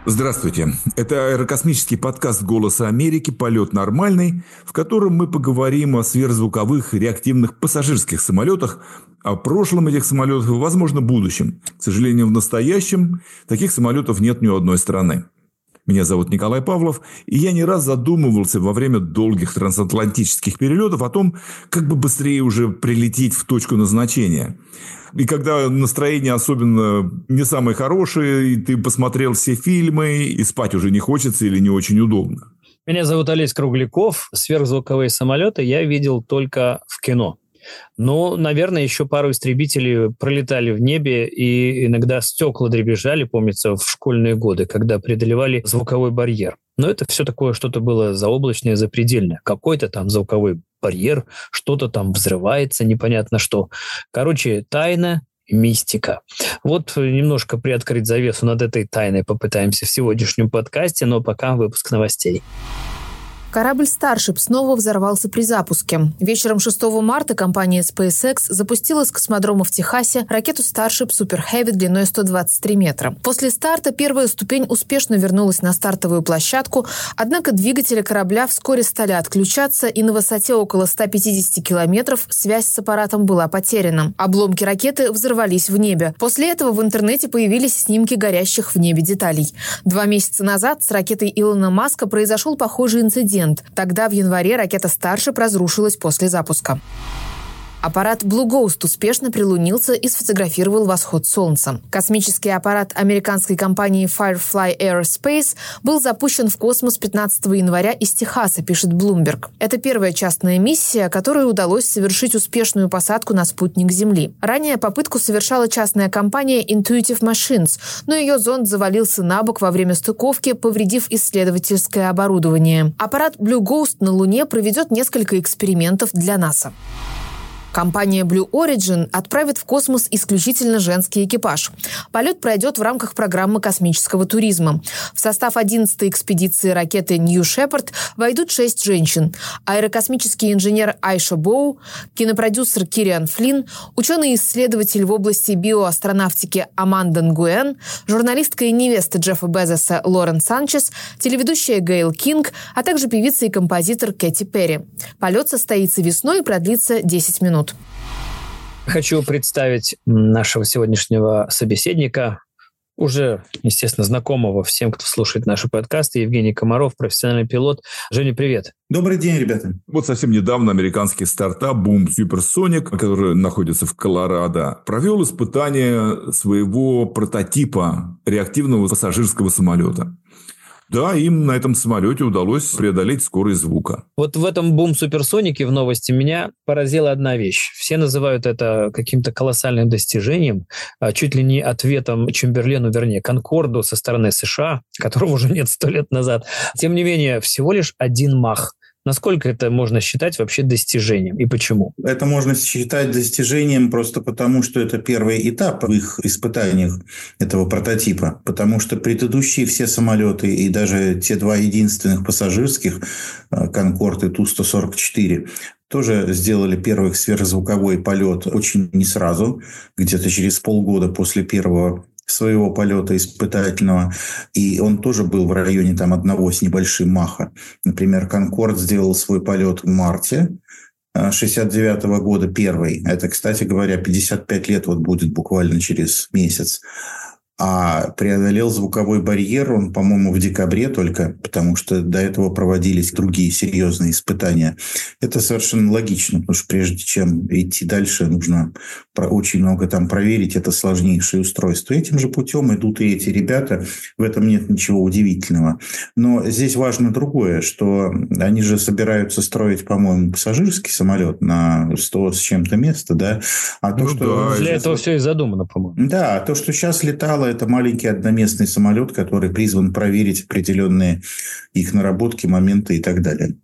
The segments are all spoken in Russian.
Здравствуйте. Это аэрокосмический подкаст «Голоса Америки. Полет нормальный», в котором мы поговорим о сверхзвуковых реактивных пассажирских самолетах, о прошлом этих самолетах и, возможно, будущем. К сожалению, в настоящем таких самолетов нет ни у одной страны. Меня зовут Николай Павлов, и я не раз задумывался во время долгих трансатлантических перелетов о том, как бы быстрее уже прилететь в точку назначения. И когда настроение особенно не самое хорошее, и ты посмотрел все фильмы, и спать уже не хочется или не очень удобно. Меня зовут Олесь Кругляков. Сверхзвуковые самолеты я видел только в кино. Но, наверное, еще пару истребителей пролетали в небе, и иногда стекла дребезжали, помнится, в школьные годы, когда преодолевали звуковой барьер. Но это все такое что-то было заоблачное, запредельное. Какой-то там звуковой барьер, что-то там взрывается, непонятно что. Короче, тайна, мистика. Вот немножко приоткрыть завесу над этой тайной попытаемся в сегодняшнем подкасте, но пока выпуск новостей. Корабль Starship снова взорвался при запуске. Вечером 6 марта компания SpaceX запустила с космодрома в Техасе ракету Starship Super Heavy длиной 123 метра. После старта первая ступень успешно вернулась на стартовую площадку, однако двигатели корабля вскоре стали отключаться, и на высоте около 150 километров связь с аппаратом была потеряна. Обломки ракеты взорвались в небе. После этого в интернете появились снимки горящих в небе деталей. 2 месяца назад с ракетой Илона Маска произошел похожий инцидент. Тогда в январе ракета Starship разрушилась после запуска. Аппарат Blue Ghost успешно прилунился и сфотографировал восход Солнца. Космический аппарат американской компании Firefly Aerospace был запущен в космос 15 января из Техаса, пишет Bloomberg. Это первая частная миссия, которой удалось совершить успешную посадку на спутник Земли. Ранее попытку совершала частная компания Intuitive Machines, но ее зонд завалился на бок во время стыковки, повредив исследовательское оборудование. Аппарат Blue Ghost на Луне проведет несколько экспериментов для НАСА. Компания Blue Origin отправит в космос исключительно женский экипаж. Полет пройдет в рамках программы космического туризма. В состав 11-й экспедиции ракеты New Shepard войдут 6 женщин. Аэрокосмический инженер Айша Боу, кинопродюсер Кириан Флинн, ученый-исследователь в области биоастронавтики Аманда Нгуэн, журналистка и невеста Джеффа Безоса Лорен Санчес, телеведущая Гейл Кинг, а также певица и композитор Кэти Перри. Полет состоится весной и продлится 10 минут. Хочу представить нашего сегодняшнего собеседника, уже, естественно, знакомого всем, кто слушает наши подкасты, Евгений Комаров, профессиональный пилот. Женя, привет. Добрый день, ребята. Вот совсем недавно американский стартап Boom Supersonic, который находится в Колорадо, провел испытание своего прототипа реактивного пассажирского самолета. Да, им на этом самолете удалось преодолеть скорость звука. Вот в этом Boom Supersonic в новости меня поразила одна вещь. Все называют это каким-то колоссальным достижением, чуть ли не ответом Чемберлену, вернее, Конкорду со стороны США, которого уже нет 100 лет назад. Тем не менее, всего лишь 1 мах. Насколько это можно считать вообще достижением и почему? Это можно считать достижением просто потому, что это первый этап в их испытаниях этого прототипа. Потому что предыдущие все самолеты и даже те 2 единственных пассажирских, «Конкорд» и Ту-144, тоже сделали первый сверхзвуковой полет очень не сразу, где-то через полгода после первого своего полета испытательного, и он тоже был в районе 1 с небольшим маха. Например, «Конкорд» сделал свой полет в марте 1969 года, первый. Это, кстати говоря, 55 лет будет буквально через месяц. А преодолел звуковой барьер он, по-моему, в декабре только, потому что до этого проводились другие серьезные испытания. Это совершенно логично, потому что прежде чем идти дальше, нужно очень много там проверить. Это сложнейшее устройство. Этим же путем идут и эти ребята. В этом нет ничего удивительного. Но здесь важно другое, что они же собираются строить, по-моему, пассажирский самолет на 100 с чем-то места, да? А то, что для этого все и задумано, по-моему. Да, то, что сейчас летало, это маленький одноместный самолет, который призван проверить определенные их наработки, моменты и так далее.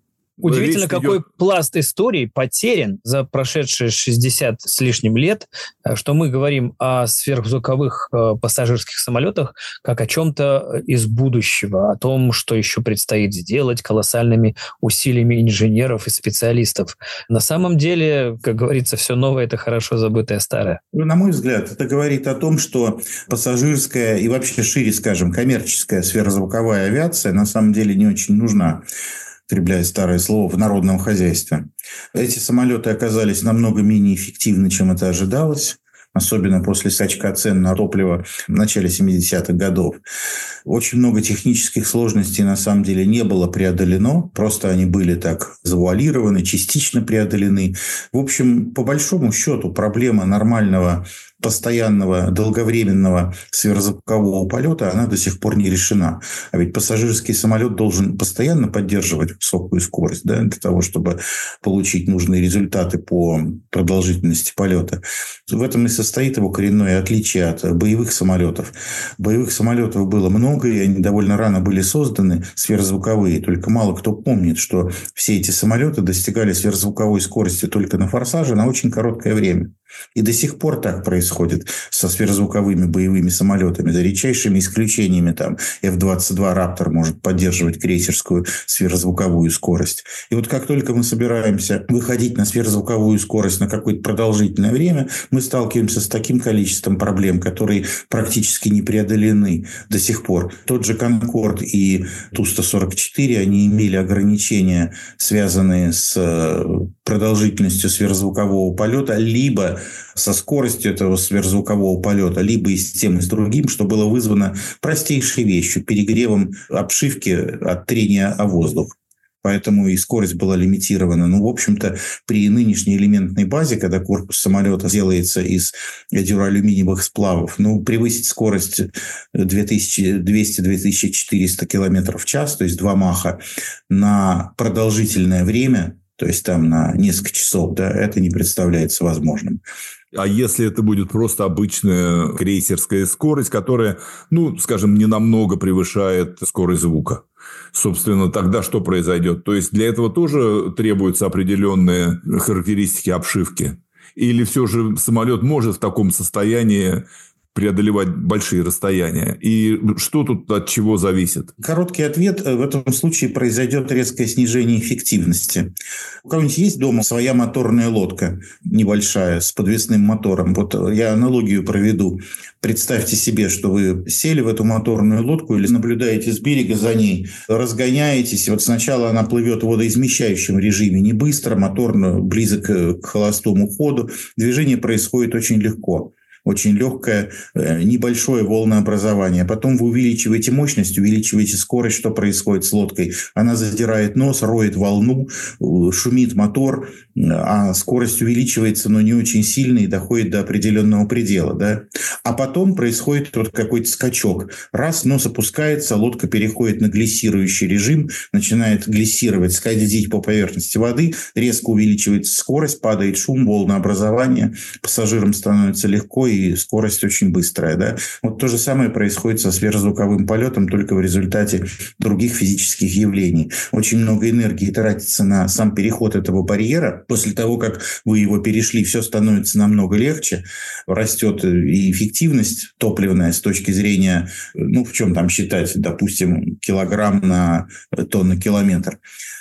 Удивительно, какой пласт истории потерян за прошедшие 60 с лишним лет, что мы говорим о сверхзвуковых пассажирских самолетах как о чем-то из будущего, о том, что еще предстоит сделать колоссальными усилиями инженеров и специалистов. На самом деле, как говорится, все новое – это хорошо забытое старое. На мой взгляд, это говорит о том, что пассажирская и вообще шире, скажем, коммерческая сверхзвуковая авиация на самом деле не очень нужна, употребляя старое слово, в народном хозяйстве. Эти самолеты оказались намного менее эффективны, чем это ожидалось, особенно после скачка цен на топливо в начале 70-х годов. Очень много технических сложностей на самом деле не было преодолено, просто они были так завуалированы, частично преодолены. В общем, по большому счету, проблема нормального, постоянного, долговременного сверхзвукового полета, она до сих пор не решена. А ведь пассажирский самолет должен постоянно поддерживать высокую скорость, да, для того, чтобы получить нужные результаты по продолжительности полета. В этом и состоит его коренное отличие от боевых самолетов. Боевых самолетов было много, и они довольно рано были созданы, сверхзвуковые. Только мало кто помнит, что все эти самолеты достигали сверхзвуковой скорости только на форсаже на очень короткое время. И до сих пор так происходит со сверхзвуковыми боевыми самолетами, за редчайшими исключениями. Там F-22 «Раптор» может поддерживать крейсерскую сверхзвуковую скорость. И вот как только мы собираемся выходить на сверхзвуковую скорость на какое-то продолжительное время, мы сталкиваемся с таким количеством проблем, которые практически не преодолены до сих пор. Тот же «Конкорд» и Ту-144, они имели ограничения, связанные с продолжительностью сверхзвукового полета, либо со скоростью этого сверхзвукового полета, либо и с тем, и с другим, что было вызвано простейшей вещью – перегревом обшивки от трения о воздух. Поэтому и скорость была лимитирована. Ну, в общем-то, при нынешней элементной базе, когда корпус самолета делается из дюралюминиевых сплавов, превысить скорость 2200-2400 км в час, то есть 2 маха, на продолжительное время, то есть там на несколько часов, да, это не представляется возможным. А если это будет просто обычная крейсерская скорость, которая, скажем, не намного превышает скорость звука? Собственно, тогда что произойдет? То есть, для этого тоже требуются определенные характеристики обшивки? Или все же самолет может в таком состоянии преодолевать большие расстояния? И что тут от чего зависит? Короткий ответ. В этом случае произойдет резкое снижение эффективности. У кого-нибудь есть дома своя моторная лодка небольшая с подвесным мотором? Вот я аналогию проведу. Представьте себе, что вы сели в эту моторную лодку или наблюдаете с берега за ней, разгоняетесь. Вот сначала она плывет в водоизмещающем режиме, не быстро, моторно, близок к холостому ходу. Движение происходит очень легко. Очень легкое, небольшое волнообразование. Потом вы увеличиваете мощность, увеличиваете скорость. Что происходит с лодкой? Она задирает нос, роет волну, шумит мотор, а скорость увеличивается, но не очень сильно и доходит до определенного предела. Да? А потом происходит вот какой-то скачок. Раз, нос опускается, лодка переходит на глиссирующий режим, начинает глиссировать, скользить по поверхности воды, резко увеличивается скорость, падает шум, волнообразование, пассажирам становится легко, и скорость очень быстрая. Да? Вот то же самое происходит со сверхзвуковым полетом, только в результате других физических явлений. Очень много энергии тратится на сам переход этого барьера. После того, как вы его перешли, все становится намного легче. Растет и эффективность топливная с точки зрения, в чем там считать, допустим, килограмм на тонну-километр.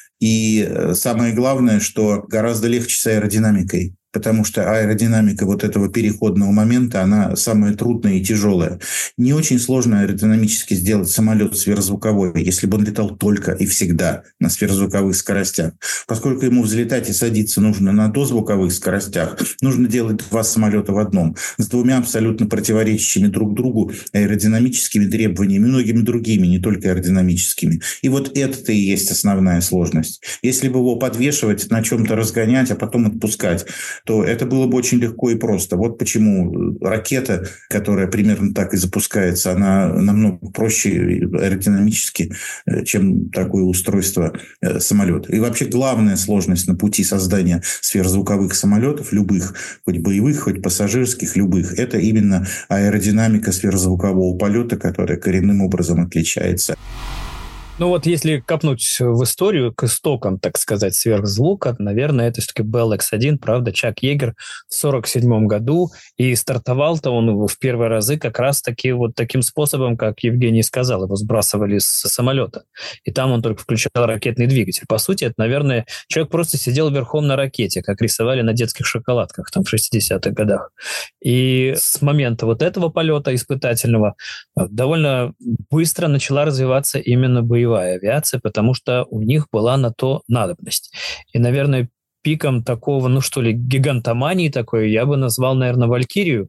И самое главное, что гораздо легче с аэродинамикой. Потому что аэродинамика вот этого переходного момента, она самая трудная и тяжелая. Не очень сложно аэродинамически сделать самолет сверхзвуковой, если бы он летал только и всегда на сверхзвуковых скоростях. Поскольку ему взлетать и садиться нужно на дозвуковых скоростях, нужно делать 2 самолета в одном, с 2 абсолютно противоречащими друг другу аэродинамическими требованиями, многими другими, не только аэродинамическими. И вот это и есть основная сложность. Если бы его подвешивать, на чем-то разгонять, а потом отпускать, то это было бы очень легко и просто. Вот почему ракета, которая примерно так и запускается, она намного проще аэродинамически, чем такое устройство самолета. И вообще главная сложность на пути создания сверхзвуковых самолетов, любых, хоть боевых, хоть пассажирских, любых, это именно аэродинамика сверхзвукового полета, которая коренным образом отличается. Ну вот если копнуть в историю, к истокам, так сказать, сверхзвука, наверное, это все-таки Bell X1, правда, Чак Йегер в 1947 году, и стартовал-то он в первые разы как раз-таки вот таким способом, как Евгений сказал, его сбрасывали с самолета, и там он только включал ракетный двигатель. По сути, это, наверное, человек просто сидел верхом на ракете, как рисовали на детских шоколадках там в 60-х годах. И с момента вот этого полета испытательного довольно быстро начала развиваться именно боевая авиация, потому что у них была на то надобность. И, наверное, пиком такого, гигантомании такой я бы назвал, наверное, «Валькирию»,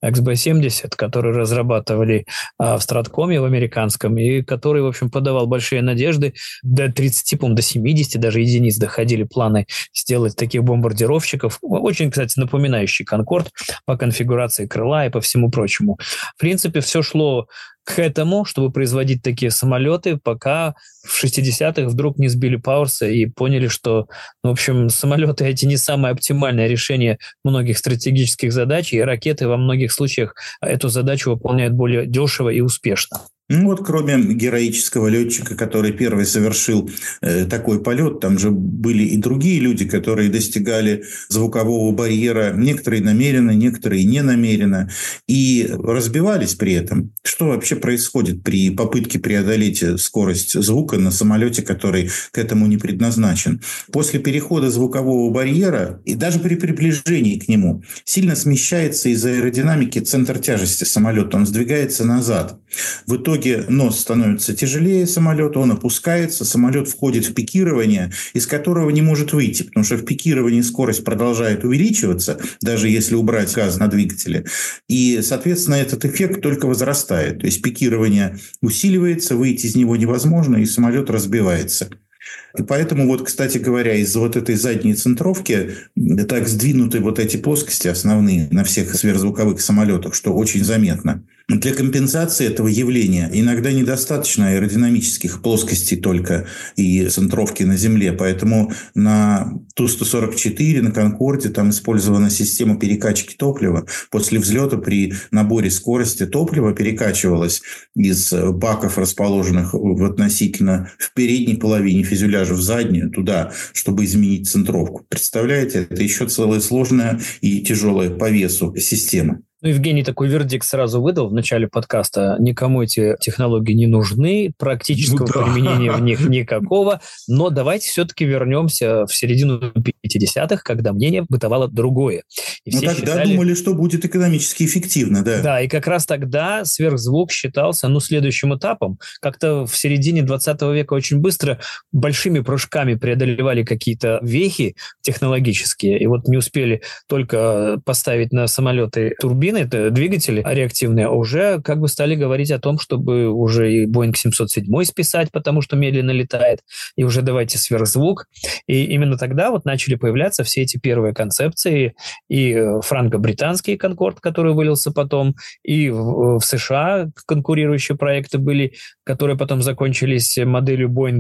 XB-70, который разрабатывали в Страткоме в американском, и который, в общем, подавал большие надежды. До 30, по-моему, до 70 даже единиц доходили планы сделать таких бомбардировщиков. Очень, кстати, напоминающий «Конкорд» по конфигурации крыла и по всему прочему. В принципе, все шло к этому, чтобы производить такие самолеты, пока в 60-х вдруг не сбили Пауэрса и поняли, что, в общем, самолеты эти не самое оптимальное решение многих стратегических задач, и ракеты во многих случаях эту задачу выполняют более дешево и успешно. Ну вот, кроме героического летчика, который первый совершил такой полет, там же были и другие люди, которые достигали звукового барьера, некоторые намеренно, некоторые не намеренно, и разбивались при этом. Что вообще происходит при попытке преодолеть скорость звука на самолете, который к этому не предназначен? После перехода звукового барьера и даже при приближении к нему сильно смещается из-за аэродинамики центр тяжести самолета, он сдвигается назад. В итоге нос становится тяжелее самолета, он опускается, самолет входит в пикирование, из которого не может выйти, потому что в пикировании скорость продолжает увеличиваться, даже если убрать газ на двигателе. И, соответственно, этот эффект только возрастает. То есть пикирование усиливается, выйти из него невозможно, и самолет разбивается. И поэтому, вот, кстати говоря, из-за вот этой задней центровки так сдвинуты вот эти плоскости основные на всех сверхзвуковых самолетах, что очень заметно. Для компенсации этого явления иногда недостаточно аэродинамических плоскостей только и центровки на Земле. Поэтому на Ту-144, на «Конкорде» там использована система перекачки топлива. После взлета при наборе скорости топливо перекачивалось из баков, расположенных относительно в передней половине фюзеляжа в заднюю, туда, чтобы изменить центровку. Представляете, это еще целая сложная и тяжелая по весу система. Евгений такой вердикт сразу выдал в начале подкаста. Никому эти технологии не нужны, практического применения в них никакого. Но давайте все-таки вернемся в середину 50-х, когда мнение бытовало другое. И все тогда думали, что будет экономически эффективно, да. Да, и как раз тогда сверхзвук считался следующим этапом. Как-то в середине 20 века очень быстро большими прыжками преодолевали какие-то вехи технологические. И вот не успели только поставить на самолеты турбины, это двигатели реактивные, а уже как бы стали говорить о том, чтобы уже и Boeing 707 списать, потому что медленно летает, и уже давайте сверхзвук. И именно тогда вот начали появляться все эти первые концепции, и франко-британский «Конкорд», который вылился потом, и в США конкурирующие проекты были, которые потом закончились моделью Boeing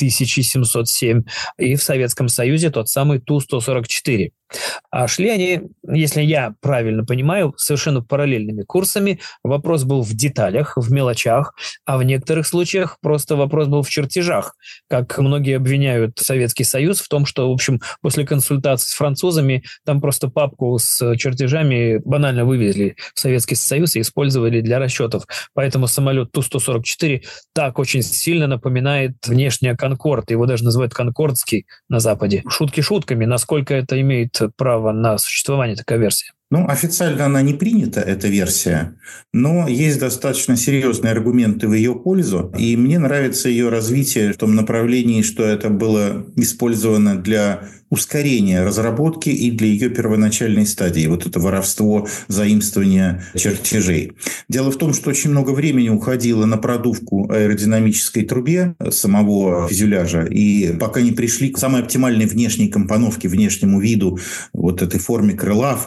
2707, и в Советском Союзе тот самый Ту-144. А шли они, если я правильно понимаю, совершенно параллельными курсами. Вопрос был в деталях, в мелочах, а в некоторых случаях просто вопрос был в чертежах. Как многие обвиняют Советский Союз в том, что, в общем, после консультаций с французами там просто папку с чертежами банально вывезли в Советский Союз и использовали для расчетов. Поэтому самолет Ту-144 так очень сильно напоминает внешне «Конкорд». Его даже называют «Конкордский» на Западе. Шутки шутками, насколько это имеет право на существование, такая версия? Официально она не принята, эта версия, но есть достаточно серьезные аргументы в ее пользу, и мне нравится ее развитие в том направлении, что это было использовано для ускорения разработки и для ее первоначальной стадии. Вот это воровство, заимствование чертежей. Дело в том, что очень много времени уходило на продувку аэродинамической трубе самого фюзеляжа, и пока не пришли к самой оптимальной внешней компоновке, внешнему виду, вот этой форме крыла, форме фюзеляжа,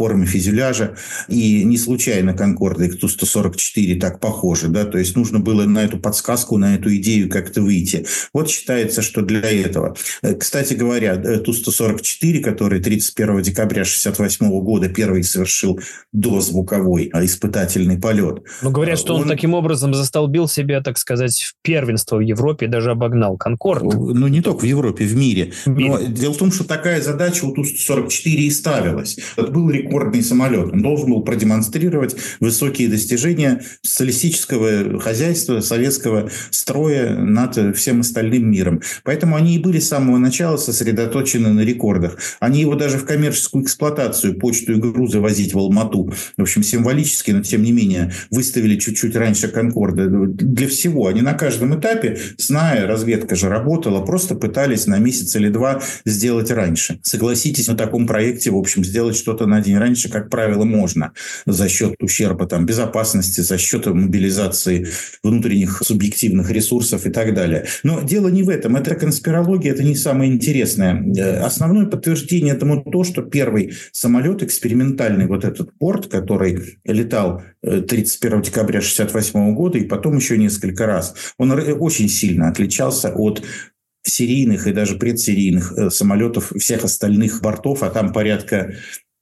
фюзеляжа. И не случайно «Конкорды» и Ту-144 так похожи. Да? То есть нужно было на эту подсказку, на эту идею как-то выйти. Вот считается, что для этого. Кстати говоря, Ту-144, который 31 декабря 1968 года первый совершил дозвуковой испытательный полет. Но говорят, что он таким образом застолбил себе, так сказать, первенство в Европе и даже обогнал «Конкорд». Ну, не только в Европе, в мире. Но дело в том, что такая задача у Ту-144 и ставилась. Это был рекордный самолет. Он должен был продемонстрировать высокие достижения социалистического хозяйства, советского строя над всем остальным миром. Поэтому они и были с самого начала сосредоточены на рекордах. Они его даже в коммерческую эксплуатацию, почту и грузы возить в Алмату. В общем, символически, но тем не менее, выставили чуть-чуть раньше «Конкорда». Для всего. Они на каждом этапе, зная, разведка же работала, просто пытались на месяц или два сделать раньше. Согласитесь, на таком проекте, в общем, сделать что-то на день раньше, как правило, можно. За счет ущерба безопасности, за счет мобилизации внутренних субъективных ресурсов и так далее. Но дело не в этом. Это конспирология, это не самое интересное. Основное подтверждение этому то, что первый самолет экспериментальный, вот этот «Порт», который летал 31 декабря 1968 года и потом еще несколько раз, он очень сильно отличался от серийных и даже предсерийных самолетов всех остальных бортов, а там порядка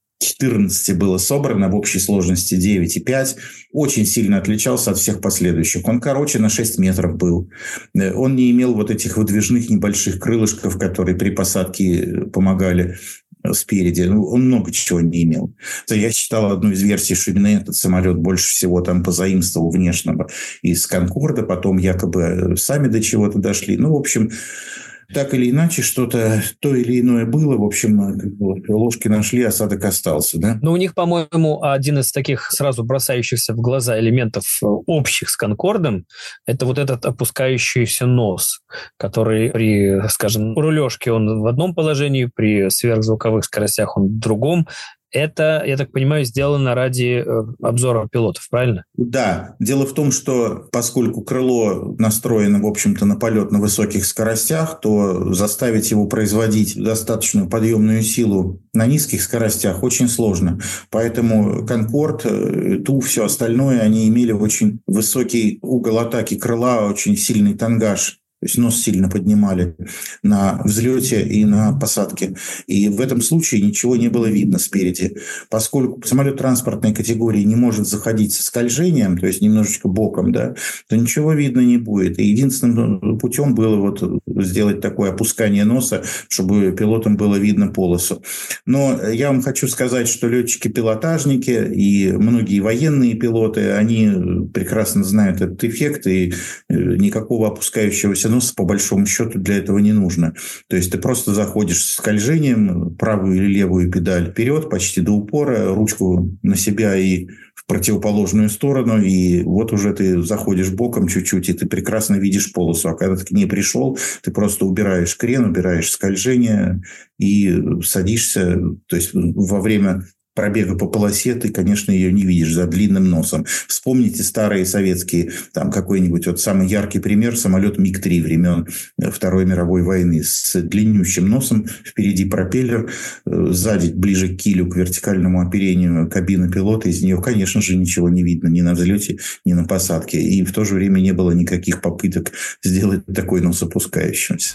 14 было собрано, в общей сложности 9,5. Очень сильно отличался от всех последующих. Он короче на 6 метров был. Он не имел вот этих выдвижных небольших крылышков, которые при посадке помогали спереди. Он много чего не имел. Я читал одну из версий, что именно этот самолет больше всего там позаимствовал внешнего из «Конкорда», потом якобы сами до чего-то дошли. В общем, так или иначе, что-то то или иное было. В общем, ложки нашли, осадок остался. Да? Но у них, по-моему, один из таких сразу бросающихся в глаза элементов общих с «Конкордом» – это вот этот опускающийся нос, который при, скажем, рулежке он в одном положении, при сверхзвуковых скоростях он в другом. Это, я так понимаю, сделано ради обзора пилотов, правильно? Да. Дело в том, что поскольку крыло настроено, в общем-то, на полет на высоких скоростях, то заставить его производить достаточную подъемную силу на низких скоростях очень сложно. Поэтому «Конкорд», Ту, все остальное, они имели очень высокий угол атаки крыла, очень сильный тангаж. То есть нос сильно поднимали на взлете и на посадке. И в этом случае ничего не было видно спереди. Поскольку самолет транспортной категории не может заходить со скольжением, то есть немножечко боком, да, то ничего видно не будет. И единственным путем было вот сделать такое опускание носа, чтобы пилотам было видно полосу. Но я вам хочу сказать, что летчики-пилотажники и многие военные пилоты, они прекрасно знают этот эффект, и никакого опускающегося носа по большому счету для этого не нужно. То есть ты просто заходишь с скольжением, правую или левую педаль вперед, почти до упора, ручку на себя и в противоположную сторону, и вот уже ты заходишь боком чуть-чуть, и ты прекрасно видишь полосу. А когда ты к ней пришел, ты просто убираешь крен, убираешь скольжение и садишься. То есть во время пробега по полосе ты, конечно, ее не видишь за длинным носом. Вспомните старые советские, там какой-нибудь вот самый яркий пример, самолет МиГ-3 времен Второй мировой войны с длиннющим носом, впереди пропеллер, сзади ближе к килю, к вертикальному оперению кабины пилота, из нее, конечно же, ничего не видно ни на взлете, ни на посадке. И в то же время не было никаких попыток сделать такой нос опускающимся.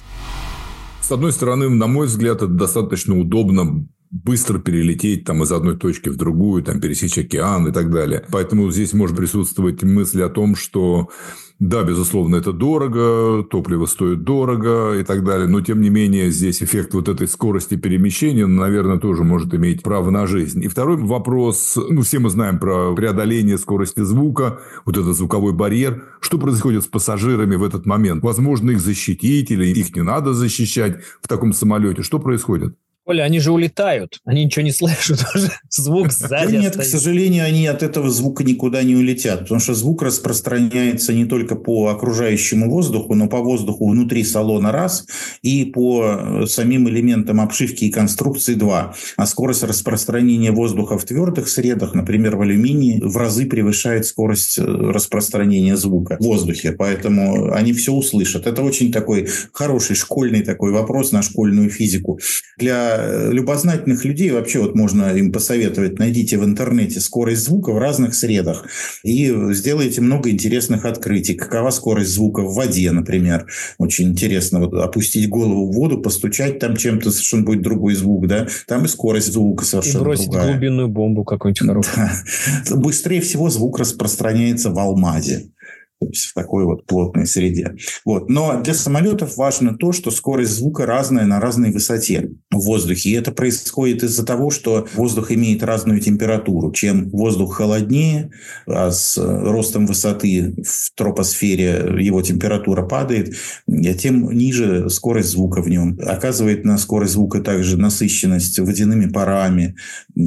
С одной стороны, на мой взгляд, это достаточно удобно быстро перелететь там из одной точки в другую, там пересечь океан и так далее. Поэтому здесь может присутствовать мысль о том, что да, безусловно, это дорого, топливо стоит дорого и так далее, но тем не менее здесь эффект вот этой скорости перемещения, наверное, тоже может иметь право на жизнь. И второй вопрос, все мы знаем про преодоление скорости звука, вот этот звуковой барьер. Что происходит с пассажирами в этот момент? Возможно, их защитить или их не надо защищать в таком самолете? Что происходит? Оля, они же улетают, они ничего не слышат уже, звук сзади Нет, остается. к сожалению, они от этого звука никуда не улетят, потому что звук распространяется не только по окружающему воздуху, но по воздуху внутри салона раз, и по самим элементам обшивки и конструкции два. А скорость распространения воздуха в твердых средах, например, в алюминии, в разы превышает скорость распространения звука в воздухе, поэтому они все услышат. Это очень такой хороший школьный такой вопрос на школьную физику. Для для любознательных людей вообще вот можно им посоветовать, найдите в интернете скорость звука в разных средах и сделайте много интересных открытий. Какова скорость звука в воде, например. Очень интересно вот опустить голову в воду, постучать там чем-то, совершенно будет другой звук, да. Там и скорость звука совершенно другая. И бросить глубинную бомбу какую-нибудь хорошую. Да. Быстрее всего звук распространяется в алмазе. То есть в такой вот плотной среде. Вот. Но для самолетов важно то, что скорость звука разная на разной высоте в воздухе. И это происходит из-за того, что воздух имеет разную температуру. Чем воздух холоднее, а с ростом высоты в тропосфере его температура падает, тем ниже скорость звука в нем. Оказывает на скорость звука также насыщенность водяными парами,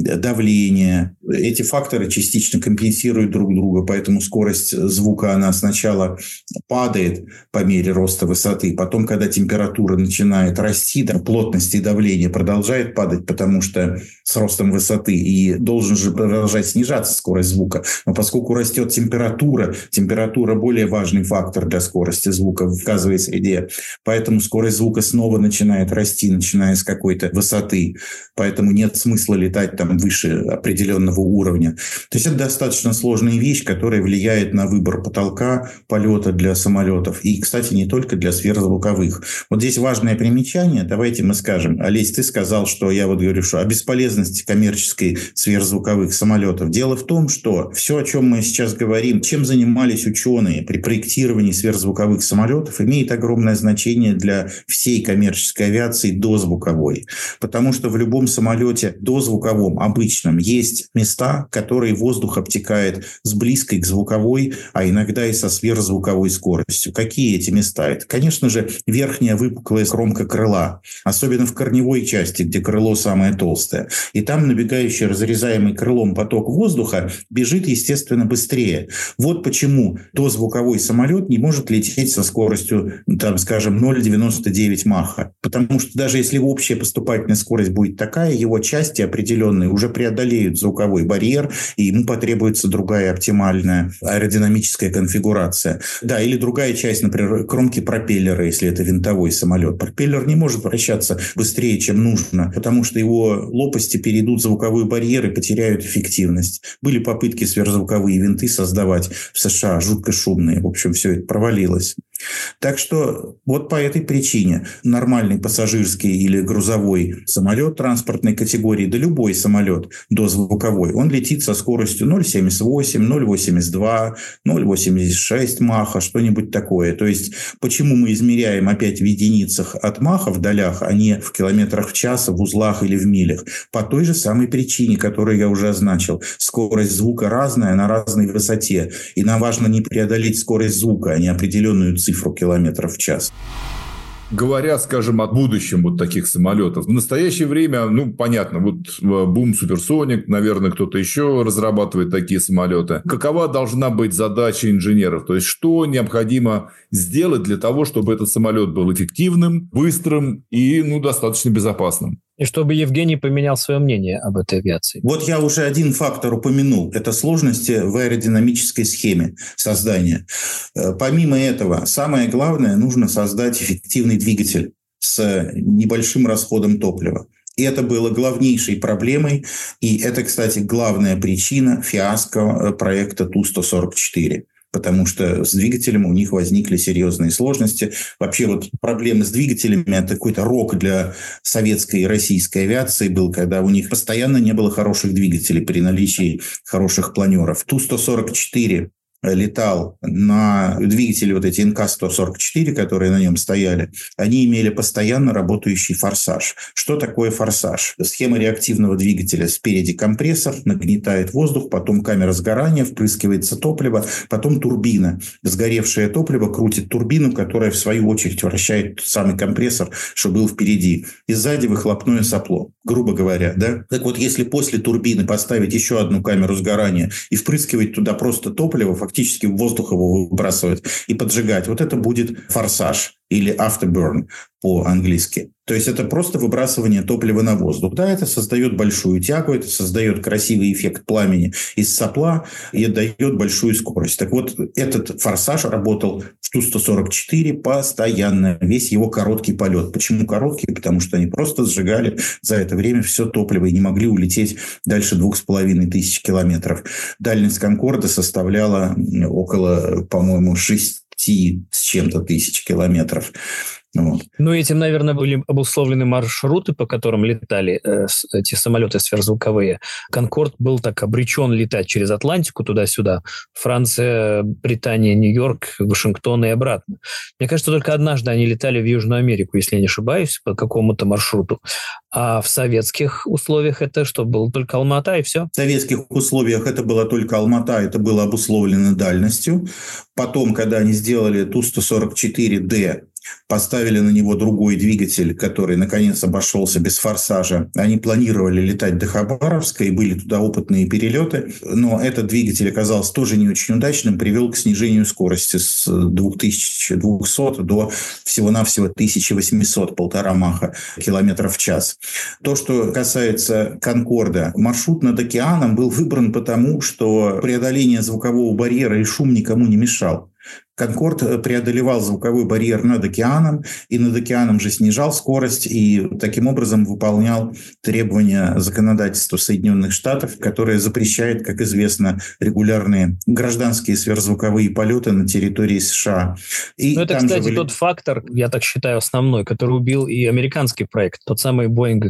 давление. Эти факторы частично компенсируют друг друга, поэтому скорость звука, она сначала падает по мере роста высоты, потом, когда температура начинает расти, да, плотность и давление продолжает падать, потому что с ростом высоты и должен же продолжать снижаться скорость звука. Но поскольку растет температура более важный фактор для скорости звука в газовой среде, поэтому скорость звука снова начинает расти, начиная с какой-то высоты. Поэтому нет смысла летать там выше определенного уровня. То есть это достаточно сложная вещь, которая влияет на выбор потолка полета для самолетов. И, кстати, не только для сверхзвуковых. Вот здесь важное примечание. Давайте мы скажем. Олесь, ты сказал, что я вот говорю, что о бесполезности коммерческой сверхзвуковых самолетов. Дело в том, что все, о чем мы сейчас говорим, чем занимались ученые при проектировании сверхзвуковых самолетов, имеет огромное значение для всей коммерческой авиации дозвуковой. Потому что в любом самолете дозвуковом, обычном, есть места, которые воздух обтекает с близкой к звуковой, а иногда и со сверхзвуковой скоростью. Какие эти места? Это, конечно же, верхняя выпуклая кромка крыла, особенно в корневой части, где крыло самое толстое. И там набегающий, разрезаемый крылом поток воздуха бежит, естественно, быстрее. Вот почему дозвуковой самолет не может лететь со скоростью, там, скажем, 0,99 Маха. Потому что даже если общая поступательная скорость будет такая, его части определенные уже преодолеют звуковой барьер, и ему потребуется другая оптимальная аэродинамическая конфигурация. Да, или другая часть, например, кромки пропеллера, если это винтовой самолет. Пропеллер не может вращаться быстрее, чем нужно, потому что его лопасти перейдут звуковой барьер и потеряют эффективность. Были попытки сверхзвуковые винты создавать в США, жутко шумные. В общем, все это провалилось. Так что вот по этой причине нормальный пассажирский или грузовой самолет транспортной категории, да любой самолет дозвуковой, он летит со скоростью 0,78, 0,82, 0,86 Маха, что-нибудь такое. То есть почему мы измеряем опять в единицах от Маха в долях, а не в километрах в час, в узлах или в милях? По той же самой причине, которую я уже означил. Скорость звука разная на разной высоте. И нам важно не преодолеть скорость звука, а не определенную цифру километров в час. Говоря, скажем, о будущем вот таких самолетов. В настоящее время, понятно, вот Boom Supersonic, наверное, кто-то еще разрабатывает такие самолеты. Какова должна быть задача инженеров? То есть, что необходимо сделать для того, чтобы этот самолет был эффективным, быстрым и, достаточно безопасным? И чтобы Евгений поменял свое мнение об этой авиации. Вот я уже один фактор упомянул. Это сложности в аэродинамической схеме создания. Помимо этого, самое главное, нужно создать эффективный двигатель с небольшим расходом топлива. И это было главнейшей проблемой. И это, кстати, главная причина фиаско проекта Ту-144. Потому что с двигателем у них возникли серьезные сложности. Вообще вот проблемы с двигателями – это какой-то рок для советской и российской авиации был, когда у них постоянно не было хороших двигателей при наличии хороших планеров. Ту-144 летал на двигатели, вот эти НК-144, которые на нем стояли, они имели постоянно работающий форсаж. Что такое форсаж? Схема реактивного двигателя. Спереди компрессор, нагнетает воздух, потом камера сгорания, впрыскивается топливо, потом турбина. Сгоревшее топливо крутит турбину, которая в свою очередь вращает тот самый компрессор, что был впереди. И сзади выхлопное сопло, грубо говоря. Да? Так вот, если после турбины поставить еще одну камеру сгорания и впрыскивать туда просто топливо, фактически в воздух его выбрасывать и поджигать. Вот это будет форсаж. или afterburn по-английски. То есть это просто выбрасывание топлива на воздух. Да, это создает большую тягу, это создает красивый эффект пламени из сопла и дает большую скорость. Так вот, этот «Форсаж» работал в Ту-144 постоянно, весь его короткий полет. Почему короткий? Потому что они просто сжигали за это время все топливо и не могли улететь дальше 2500 километров. Дальность «Конкорда» составляла около, по-моему, 6 с чем-то тысяч километров. Вот. Ну, этим, наверное, были обусловлены маршруты, по которым летали эти самолеты сверхзвуковые. «Конкорд» был так обречен летать через Атлантику туда-сюда. Франция, Британия, Нью-Йорк, Вашингтон и обратно. Мне кажется, только однажды они летали в Южную Америку, если я не ошибаюсь, по какому-то маршруту. А в советских условиях это что, было только Алма-Ата и все? В советских условиях это была только Алма-Ата, это было обусловлено дальностью. Потом, когда они сделали Ту-144Д, поставили на него другой двигатель, который, наконец, обошелся без «Форсажа». Они планировали летать до Хабаровска, и были туда опытные перелеты. Но этот двигатель оказался тоже не очень удачным, привел к снижению скорости с 2200 до всего-навсего 1800, 1,5 маха километров в час. То, что касается «Конкорда», маршрут над океаном был выбран потому, что преодоление звукового барьера и шум никому не мешал. «Конкорд» преодолевал звуковой барьер над океаном, и над океаном же снижал скорость, и таким образом выполнял требования законодательства Соединенных Штатов, которое запрещает, как известно, регулярные гражданские сверхзвуковые полеты на территории США. И это, кстати, тот фактор, я так считаю, основной, который убил и американский проект, тот самый Boeing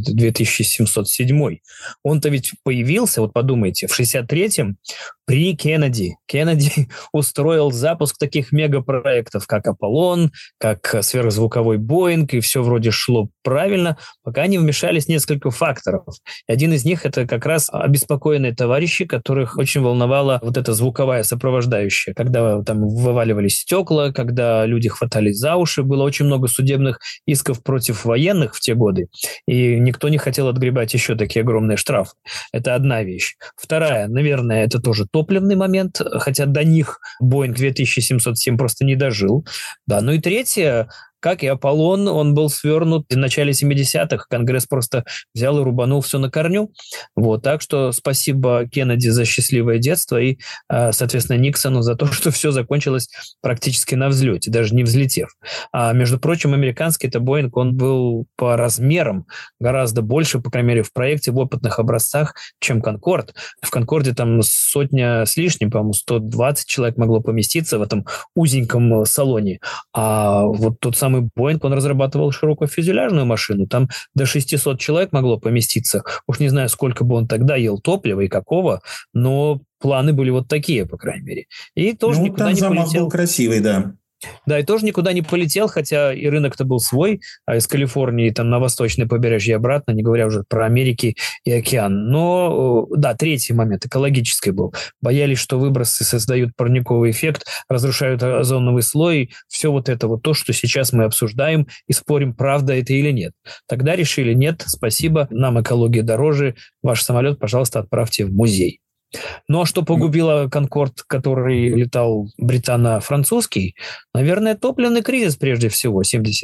2707. Он-то ведь появился, вот подумайте, в 1963-м при Кеннеди. Кеннеди устроил запуск таких мегапроектов, как «Аполлон», как сверхзвуковой «Боинг», и все вроде шло правильно, пока не вмешались несколько факторов. И один из них – это как раз обеспокоенные товарищи, которых очень волновала вот эта звуковая сопровождающая. Когда там вываливались стекла, когда люди хватались за уши, было очень много судебных исков против военных в те годы, и никто не хотел отгребать еще такие огромные штрафы. Это одна вещь. Вторая, наверное, это тоже топливный момент, хотя до них Boeing 2707 просто не дожил. Да, ну и третье, как и «Аполлон», он был свернут в начале 70-х. Конгресс просто взял и рубанул все на корню. Вот, так что спасибо Кеннеди за счастливое детство и, соответственно, Никсону за то, что все закончилось практически на взлете, даже не взлетев. А, между прочим, американский-то «Боинг», он был по размерам гораздо больше, по крайней мере, в проекте, в опытных образцах, чем «Конкорд». В «Конкорде» там 100 с лишним, по-моему, 120 человек могло поместиться в этом узеньком салоне. А вот тот самый Boeing, он разрабатывал широкофюзеляжную машину, там до 600 человек могло поместиться. Уж не знаю, сколько бы он тогда ел топлива и какого, но планы были вот такие, по крайней мере. И тоже никуда не полетел. Замах был красивый, да. Да, и тоже никуда не полетел, хотя и рынок-то был свой, а из Калифорнии там на восточное побережье обратно, не говоря уже про Америки и океан. Но, да, третий момент, экологический был. Боялись, что выбросы создают парниковый эффект, разрушают озоновый слой, все вот это вот то, что сейчас мы обсуждаем и спорим, правда это или нет. Тогда решили, нет, спасибо, нам экология дороже, ваш самолет, пожалуйста, отправьте в музей. Ну, а что погубило «Конкорд», который летал британо-французский? Наверное, топливный кризис, прежде всего,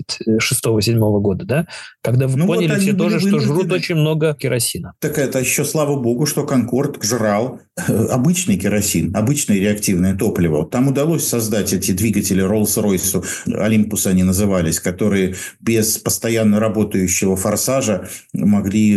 76-7 года, да? Когда вы поняли все тоже, что жрут очень много керосина. Так это еще, слава богу, что «Конкорд» жрал обычный керосин, обычное реактивное топливо. Там удалось создать эти двигатели Роллс-Ройсу, Олимпус они назывались, которые без постоянно работающего «Форсажа» могли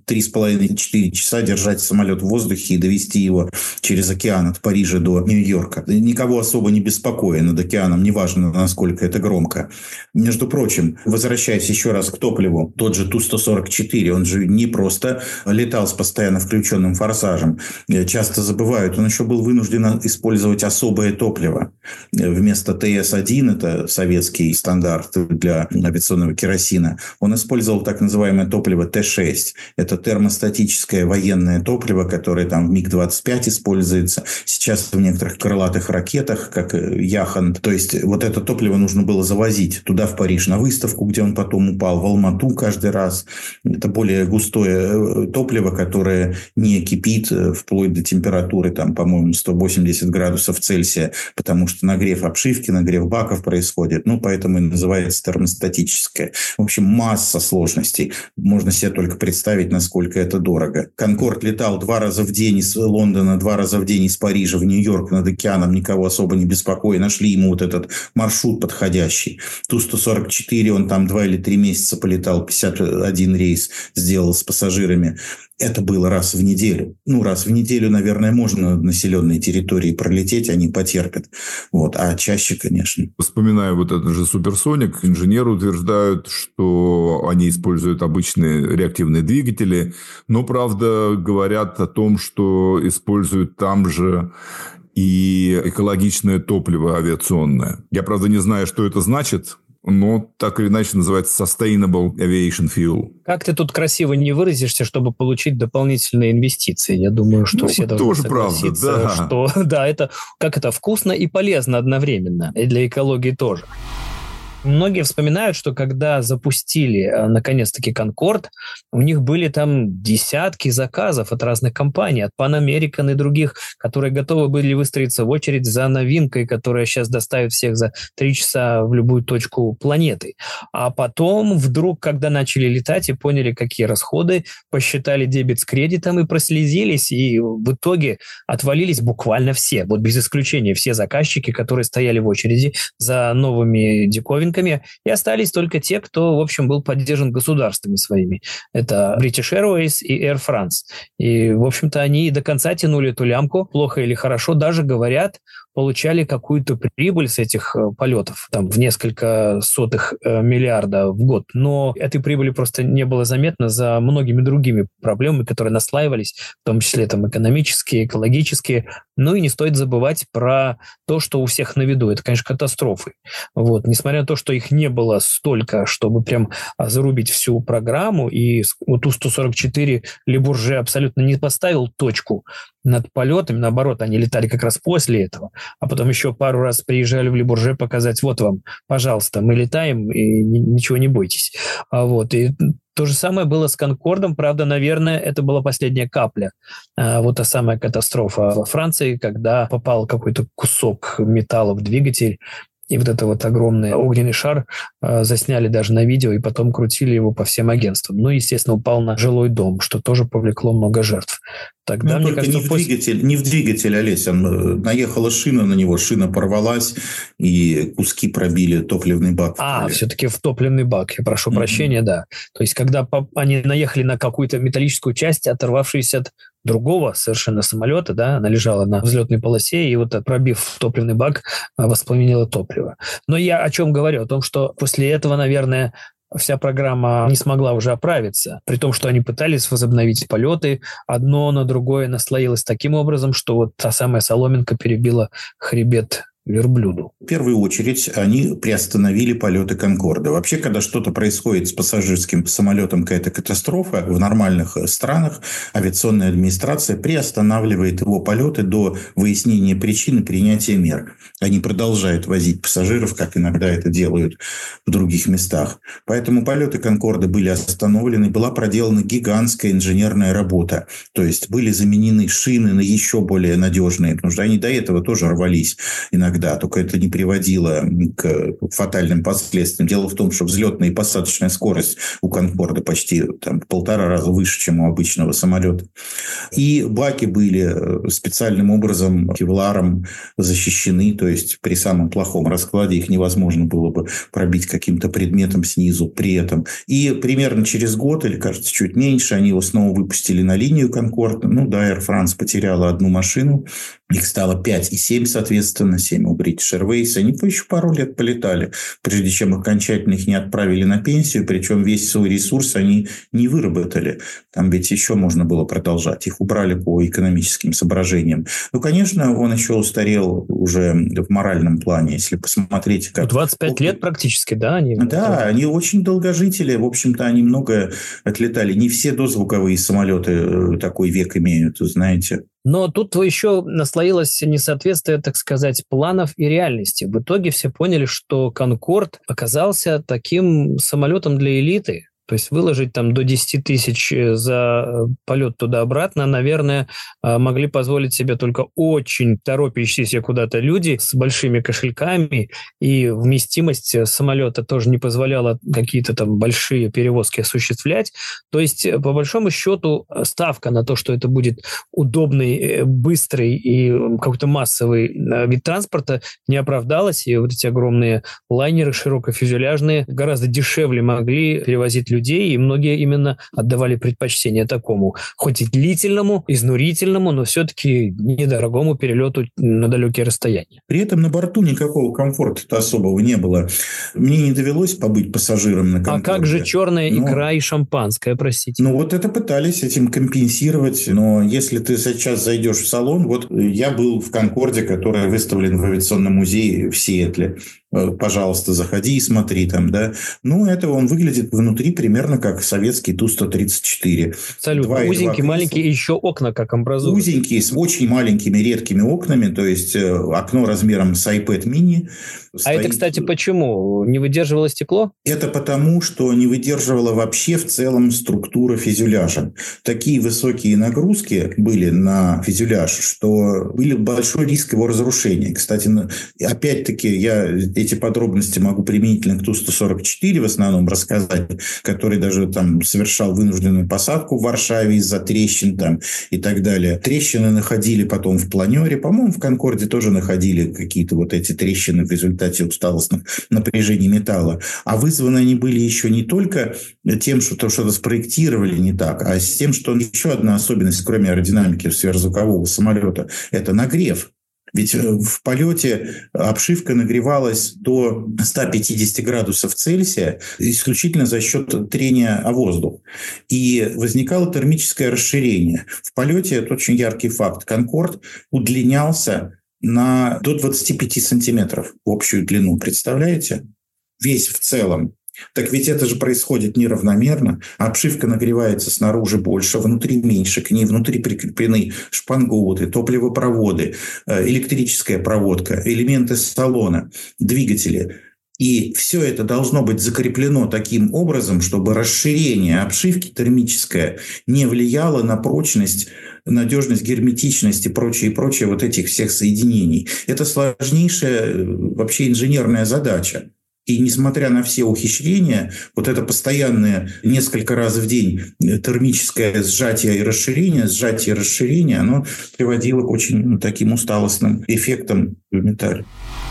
3,5-4 часа держать самолет в воздухе и довести его через океан от Парижа до Нью-Йорка. Никого особо не беспокоя над океаном, неважно, насколько это громко. Между прочим, возвращаясь еще раз к топливу, тот же Ту-144, он же не просто летал с постоянно включенным «Форсажем». Часто забывают, он еще был вынужден использовать особое топливо. Вместо ТС-1, это советский стандарт для авиационного керосина, он использовал так называемое топливо Т-6. Это термостатическое военное топливо, которое там в МиГ-25 используется сейчас в некоторых крылатых ракетах, как Яхант. То есть вот это топливо нужно было завозить туда, в Париж, на выставку, где он потом упал, в Алмату каждый раз. Это более густое топливо, которое не кипит вплоть до температуры, там, по-моему, 180 градусов Цельсия, потому что что нагрев обшивки, нагрев баков происходит, поэтому и называется термостатическое. В общем, масса сложностей. Можно себе только представить, насколько это дорого. «Конкорд» летал 2 раза в день из Лондона, 2 раза в день из Парижа в Нью-Йорк над океаном, никого особо не беспокоя. Нашли ему вот этот маршрут подходящий. Ту-144, он там 2 или 3 месяца полетал, 51 рейс сделал с пассажирами. Это было раз в неделю. Раз в неделю, наверное, можно над населенной территорией пролететь, они потерпят. А чаще, конечно. Вспоминая вот этот же суперсоник, инженеры утверждают, что они используют обычные реактивные двигатели, но, правда, говорят о том, что используют там же и экологичное топливо авиационное. Я, правда, не знаю, что это значит, но так или иначе называется Sustainable Aviation Fuel. Как ты тут красиво не выразишься, чтобы получить дополнительные инвестиции? Я думаю, что все должны тоже согласиться, правда, да. что это вкусно и полезно одновременно, и для экологии тоже. Многие вспоминают, что когда запустили, наконец-таки, «Конкорд», у них были там десятки заказов от разных компаний, от Pan American и других, которые готовы были выстроиться в очередь за новинкой, которая сейчас доставит всех за 3 часа в любую точку планеты. А потом вдруг, когда начали летать и поняли, какие расходы, посчитали дебет с кредитом и прослезились, и в итоге отвалились буквально все, без исключения все заказчики, которые стояли в очереди за новыми диковинками, и остались только те, кто, в общем, был поддержан государствами своими. Это British Airways и Air France. И, в общем-то, они до конца тянули эту лямку, плохо или хорошо, даже, говорят, получали какую-то прибыль с этих полетов, там, в несколько сотых миллиарда в год. Но этой прибыли просто не было заметно за многими другими проблемами, которые наслаивались, в том числе там экономические, экологические. И не стоит забывать про то, что у всех на виду. Это, конечно, катастрофы. Несмотря на то, что их не было столько, чтобы прям зарубить всю программу, и Ту-144 Ле Бурже абсолютно не поставил точку над полетами, наоборот, они летали как раз после этого, а потом еще пару раз приезжали в Ле Бурже показать: вот вам, пожалуйста, мы летаем, и ничего не бойтесь. И то же самое было с «Конкордом», правда, наверное, это была последняя капля. Та самая катастрофа во Франции, когда попал какой-то кусок металла в двигатель, и этот огромный огненный шар засняли даже на видео, и потом крутили его по всем агентствам. Естественно, упал на жилой дом, что тоже повлекло много жертв. Тогда, мне кажется, не в двигатель, Олеся. Наехала шина на него, шина порвалась, и куски пробили топливный бак. Все-таки в топливный бак, я прошу прощения, да. То есть, когда они наехали на какую-то металлическую часть, оторвавшуюся от другого совершенно самолета, да, она лежала на взлетной полосе, и пробив топливный бак, воспламенило топливо. Но я о чем говорю? О том, что после этого, наверное, вся программа не смогла уже оправиться, при том, что они пытались возобновить полеты, одно на другое наслоилось таким образом, что та самая соломинка перебила хребет верблюду. В первую очередь они приостановили полеты «Конкорда». Вообще, когда что-то происходит с пассажирским самолетом, какая-то катастрофа, в нормальных странах авиационная администрация приостанавливает его полеты до выяснения причин и принятия мер. Они продолжают возить пассажиров, как иногда это делают в других местах. Поэтому полеты «Конкорда» были остановлены, была проделана гигантская инженерная работа. То есть были заменены шины на еще более надежные, потому что они до этого тоже рвались иногда, только это не приводило к фатальным последствиям. Дело в том, что взлетная и посадочная скорость у «Конкорда» почти в 1,5 раза выше, чем у обычного самолета. И баки были специальным образом кевларом защищены, то есть при самом плохом раскладе их невозможно было бы пробить каким-то предметом снизу при этом. И примерно через год, или, кажется, чуть меньше, они его снова выпустили на линию «Конкорд». Air France потеряла одну машину, их стало 5 и 7, соответственно, 7 у British Airways. Они еще пару лет полетали, прежде чем окончательно их не отправили на пенсию. Причем весь свой ресурс они не выработали. Там ведь еще можно было продолжать. Их убрали по экономическим соображениям. Конечно, он еще устарел уже в моральном плане. Если посмотреть, как... 25 лет практически, да? Они очень долгожители. В общем-то, они много отлетали. Не все дозвуковые самолеты такой век имеют, знаете. Но тут еще наслоилось несоответствие, так сказать, планов и реальности. В итоге все поняли, что «Конкорд» оказался таким самолетом для элиты. То есть выложить там до 10 тысяч за полет туда-обратно, наверное, могли позволить себе только очень торопящиеся куда-то люди с большими кошельками, и вместимость самолета тоже не позволяла какие-то там большие перевозки осуществлять. То есть, по большому счету, ставка на то, что это будет удобный, быстрый и какой-то массовый вид транспорта, не оправдалась, и вот эти огромные лайнеры широкофюзеляжные гораздо дешевле могли перевозить людей, и многие именно отдавали предпочтение такому, хоть и длительному, изнурительному, но все-таки недорогому перелету на далекие расстояния. При этом на борту никакого комфорта особого не было. Мне не довелось побыть пассажиром на «Конкорде». А как же черная икра и шампанское, простите? Ну, вот это пытались этим компенсировать, но если ты сейчас зайдешь в салон, вот я был в «Конкорде», который выставлен в авиационном музее в Сиэтле. Пожалуйста, заходи и смотри там, да. Ну, это он выглядит внутри примерно как советский Ту-134. Абсолютно. Узенький, маленький, и еще окна как амбразура. Узенькие, с очень маленькими редкими окнами, то есть окно размером с iPad mini. А это, кстати, почему? Не выдерживало стекло? Это потому, что не выдерживала вообще в целом структура фюзеляжа. Такие высокие нагрузки были на фюзеляж, что был большой риск его разрушения. Кстати, опять-таки, я эти подробности могу применительно к Ту-144 в основном рассказать, который даже там совершал вынужденную посадку в Варшаве из-за трещин там и так далее. Трещины находили потом в планере. По-моему, в «Конкорде» тоже находили какие-то вот эти трещины в результате усталостных напряжений металла. А вызваны они были еще не только тем, что что-то спроектировали не так, а с тем, что еще одна особенность, кроме аэродинамики сверхзвукового самолета, это нагрев. Ведь в полете обшивка нагревалась до 150 градусов Цельсия исключительно за счет трения о воздух. И возникало термическое расширение. В полете, это очень яркий факт, «Конкорд» удлинялся до 25 сантиметров в общую длину. Представляете? Весь в целом. Так ведь это же происходит неравномерно. Обшивка нагревается снаружи больше, внутри меньше. К ней внутри прикреплены шпангоуты, топливопроводы, электрическая проводка, элементы салона, двигатели. И все это должно быть закреплено таким образом, чтобы расширение обшивки термическое не влияло на прочность, надежность, герметичность и прочее вот этих всех соединений. Это сложнейшая вообще инженерная задача. И несмотря на все ухищрения, вот это постоянное несколько раз в день термическое сжатие и расширение, оно приводило к очень таким усталостным эффектам в металле.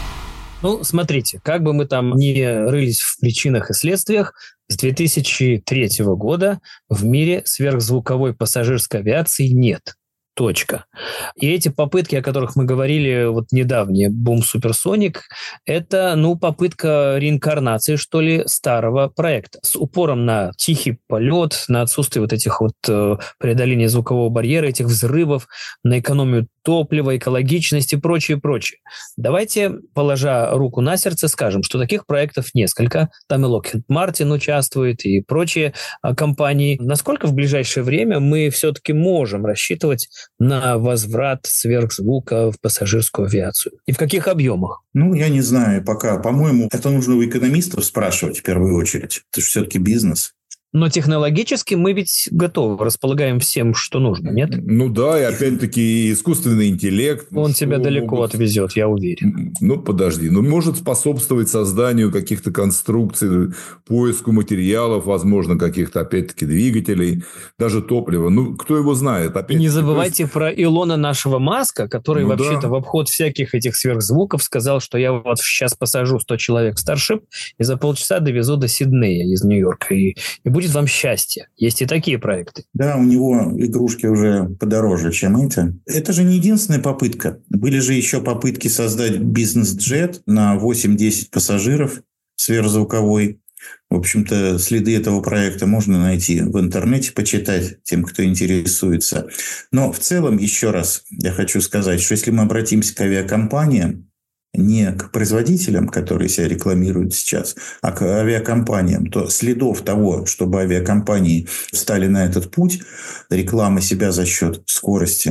Ну, смотрите, как бы мы там ни рылись в причинах и следствиях, с 2003 года в мире сверхзвуковой пассажирской авиации нет. Точка. И эти попытки, о которых мы говорили вот недавние, Boom Supersonic, это, попытка реинкарнации, что ли, старого проекта с упором на тихий полет, на отсутствие вот этих вот преодоления звукового барьера, этих взрывов, на экономию топлива, экологичность и прочее. Давайте, положа руку на сердце, скажем, что таких проектов несколько. Там и Lockheed Martin участвует, и прочие компании. Насколько в ближайшее время мы все-таки можем рассчитывать на возврат сверхзвука в пассажирскую авиацию? И в каких объемах? Я не знаю пока. По-моему, это нужно у экономистов спрашивать в первую очередь. Это же все-таки бизнес. Но технологически мы ведь готовы, располагаем всем, что нужно, нет? Да, и опять-таки искусственный интеллект. Он тебя далеко отвезет, я уверен. Подожди. Может способствовать созданию каких-то конструкций, поиску материалов, возможно, каких-то, опять-таки, двигателей, даже топлива. Кто его знает? И не забывайте про Илона нашего Маска, который вообще-то в обход всяких этих сверхзвуков сказал, что я вот сейчас посажу 100 человек в Starship и за полчаса довезу до Сиднея из Нью-Йорка. И будет вам счастье. Есть и такие проекты. Да, у него игрушки уже подороже, чем эти. Это же не единственная попытка. Были же еще попытки создать бизнес-джет на 8-10 пассажиров сверхзвуковой. В общем-то, следы этого проекта можно найти в интернете, почитать тем, кто интересуется. Но в целом, еще раз я хочу сказать, что если мы обратимся к авиакомпаниям, не к производителям, которые себя рекламируют сейчас, а к авиакомпаниям, то следов того, чтобы авиакомпании встали на этот путь рекламы себя за счет скорости,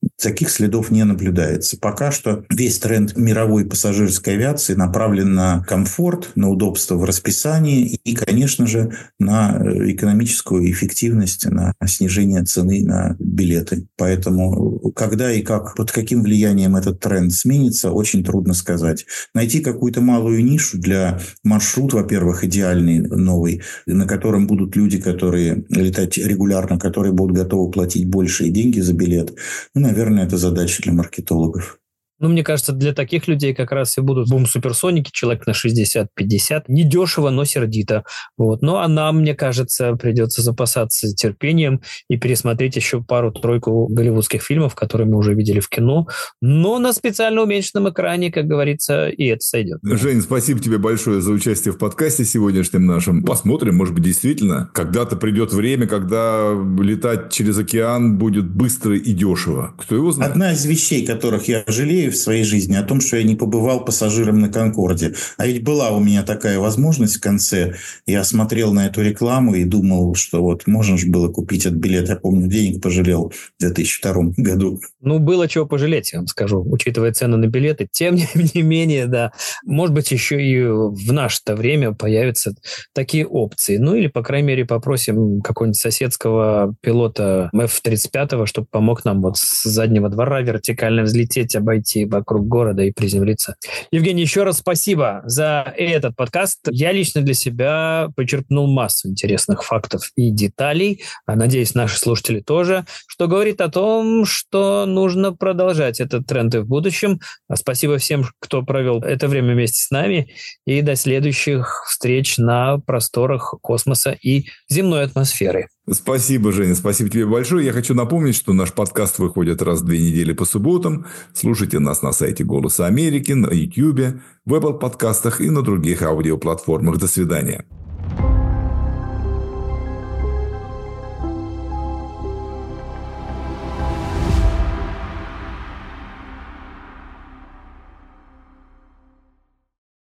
таких следов не наблюдается. Пока что весь тренд мировой пассажирской авиации направлен на комфорт, на удобство в расписании и, конечно же, на экономическую эффективность, на снижение цены на билеты. Поэтому когда и как, под каким влиянием этот тренд сменится, очень трудно сказать. Найти какую-то малую нишу для маршрута, во-первых, идеальный, новый, на котором будут люди, которые летать регулярно, которые будут готовы платить большие деньги за билет, наверное, это задача для маркетологов. Мне кажется, для таких людей как раз и будут бум-суперсоники, человек на 60-50. Недешево, но сердито. А нам, мне кажется, придется запасаться терпением и пересмотреть еще пару-тройку голливудских фильмов, которые мы уже видели в кино. Но на специально уменьшенном экране, как говорится, и это сойдет. Жень, спасибо тебе большое за участие в подкасте сегодняшнем нашем. Посмотрим, может быть, действительно, когда-то придет время, когда летать через океан будет быстро и дешево. Кто его знает? Одна из вещей, которых я жалею в своей жизни, о том, что я не побывал пассажиром на «Конкорде». А ведь была у меня такая возможность в конце. Я смотрел на эту рекламу и думал, что можно же было купить этот билет. Я помню, денег пожалел в 2002 году. Было чего пожалеть, я вам скажу, учитывая цены на билеты. Тем не менее, да, может быть, еще и в наше-то время появятся такие опции. Или, по крайней мере, попросим какого-нибудь соседского пилота F-35, чтобы помог нам с заднего двора вертикально взлететь, обойти вокруг города и приземлиться. Евгений, еще раз спасибо за этот подкаст. Я лично для себя почерпнул массу интересных фактов и деталей, надеюсь, наши слушатели тоже, что говорит о том, что нужно продолжать этот тренд и в будущем. Спасибо всем, кто провел это время вместе с нами, и до следующих встреч на просторах космоса и земной атмосферы. Спасибо, Женя, спасибо тебе большое. Я хочу напомнить, что наш подкаст выходит раз в 2 недели по субботам. Слушайте нас на сайте «Голоса Америки», на YouTube, в Apple подкастах и на других аудиоплатформах. До свидания.